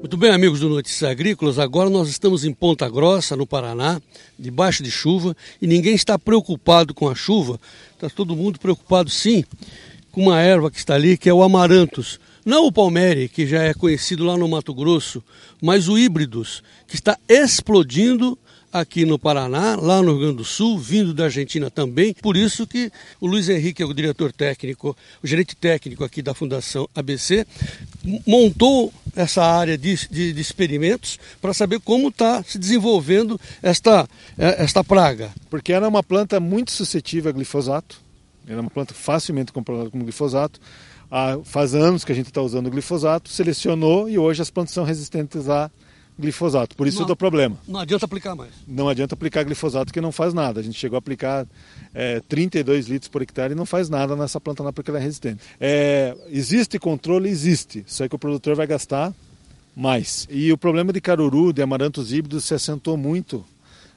Muito bem, amigos do Notícias Agrícolas, agora nós estamos em Ponta Grossa, no Paraná, debaixo de chuva, e ninguém está preocupado com a chuva, está todo mundo preocupado sim com uma erva que está ali, que é o amaranthus. Não o palmere, que já é conhecido lá no Mato Grosso, mas o híbridos, que está explodindo aqui no Paraná, lá no Rio Grande do Sul, vindo da Argentina também. Por isso que o Luiz Henrique, é o diretor técnico, o gerente técnico aqui da Fundação ABC, montou essa área de experimentos para saber como está se desenvolvendo esta praga. Porque era uma planta muito suscetível a glifosato, era uma planta facilmente comparada com glifosato. Faz anos que a gente está usando o glifosato, selecionou e hoje as plantas são resistentes a glifosato, por isso dá problema. Não adianta aplicar mais. Não adianta aplicar glifosato que não faz nada. A gente chegou a aplicar 32 litros por hectare e não faz nada nessa planta não porque ela é resistente. Existe controle? Existe, só que o produtor vai gastar mais. E o problema de caruru, de amaranthus híbridos, se acentuou muito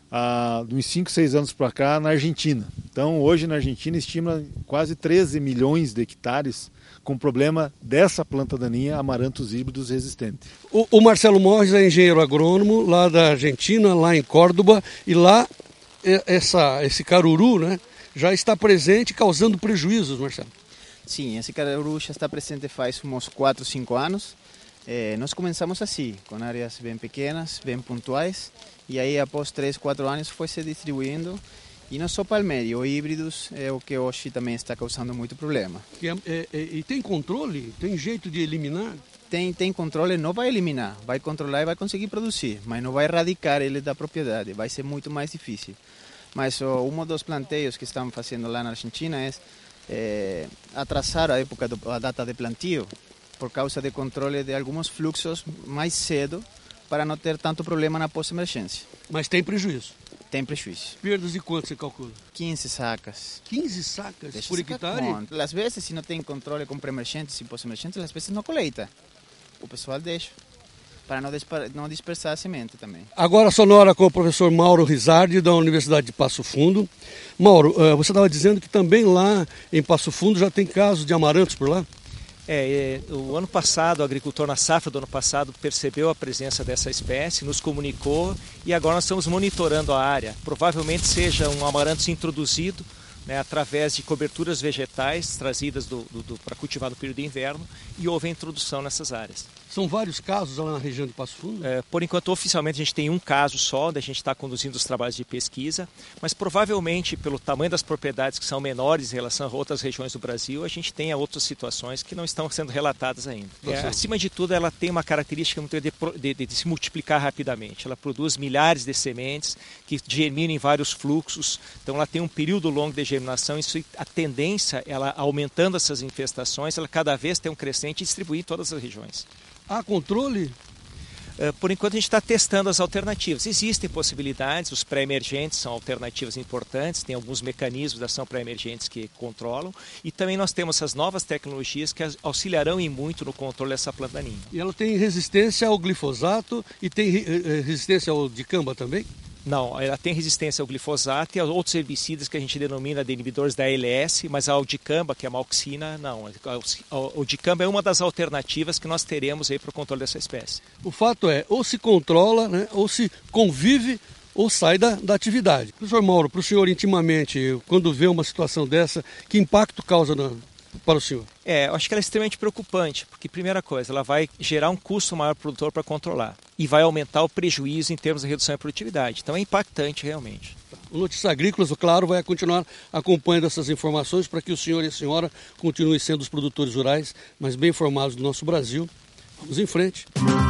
de uns 5, 6 anos para cá na Argentina. Então hoje na Argentina estima quase 13 milhões de hectares com problema dessa planta daninha, amaranthus híbridos resistente. O Marcelo Morris é engenheiro agrônomo lá da Argentina, lá em Córdoba, e lá esse caruru, né, já está presente causando prejuízos, Marcelo. Sim, esse caruru já está presente faz uns 4, 5 anos. Nós começamos assim, com áreas bem pequenas, bem pontuais, e aí após 3, 4 anos foi se distribuindo. E não só palmere, o híbridos é o que hoje também está causando muito problema. E tem controle? Tem jeito de eliminar? Tem controle, não vai eliminar, vai controlar e vai conseguir produzir, mas não vai erradicar ele da propriedade, vai ser muito mais difícil. Mas um dos planteios que estamos fazendo lá na Argentina é atrasar a data de plantio, por causa de controle de alguns fluxos mais cedo, para não ter tanto problema na pós-emergência. Mas tem prejuízo? Tem prejuízo. Perdas de quanto você calcula? 15 sacas. 15 sacas por hectare? Às vezes, se não tem controle com pré-emergentes e pós-emergentes, às vezes não colheita. O pessoal deixa, para não dispersar a semente também. Agora a sonora com o professor Mauro Rizardi, da Universidade de Passo Fundo. Mauro, você estava dizendo que também lá em Passo Fundo já tem casos de amaranthus por lá? O ano passado, o agricultor na safra do ano passado percebeu a presença dessa espécie, nos comunicou e agora nós estamos monitorando a área. Provavelmente seja um amaranthus introduzido, né, através de coberturas vegetais trazidas para cultivar no período de inverno, e houve a introdução nessas áreas. São vários casos lá na região de Passo Fundo? Por enquanto, oficialmente, a gente tem um caso só, onde a gente está conduzindo os trabalhos de pesquisa, mas provavelmente, pelo tamanho das propriedades que são menores em relação a outras regiões do Brasil, a gente tem outras situações que não estão sendo relatadas ainda. Acima de tudo, ela tem uma característica muito de se multiplicar rapidamente. Ela produz milhares de sementes que germinam em vários fluxos, então ela tem um período longo de germinação, isso, a tendência, ela aumentando essas infestações, ela cada vez tem um crescente e distribuir em todas as regiões. Há controle? Por enquanto a gente está testando as alternativas. Existem possibilidades, os pré-emergentes são alternativas importantes, tem alguns mecanismos de ação pré-emergentes que controlam, e também nós temos essas novas tecnologias que auxiliarão em muito no controle dessa planta daninha. E ela tem resistência ao glifosato e tem resistência ao dicamba também? Não, ela tem resistência ao glifosato e a outros herbicidas que a gente denomina de inibidores da ALS, mas ao dicamba, que é a malxina, não. O dicamba é uma das alternativas que nós teremos aí para o controle dessa espécie. O fato é, ou se controla, né, ou se convive, ou sai da atividade. Professor Mauro, para o senhor intimamente, quando vê uma situação dessa, que impacto causa para o senhor? Eu acho que ela é extremamente preocupante, porque, primeira coisa, ela vai gerar um custo maior para o produtor para controlar e vai aumentar o prejuízo em termos de redução de produtividade. Então é impactante realmente. O Notícias Agrícolas, claro, vai continuar acompanhando essas informações para que o senhor e a senhora continuem sendo os produtores rurais mais bem informados do nosso Brasil. Vamos em frente.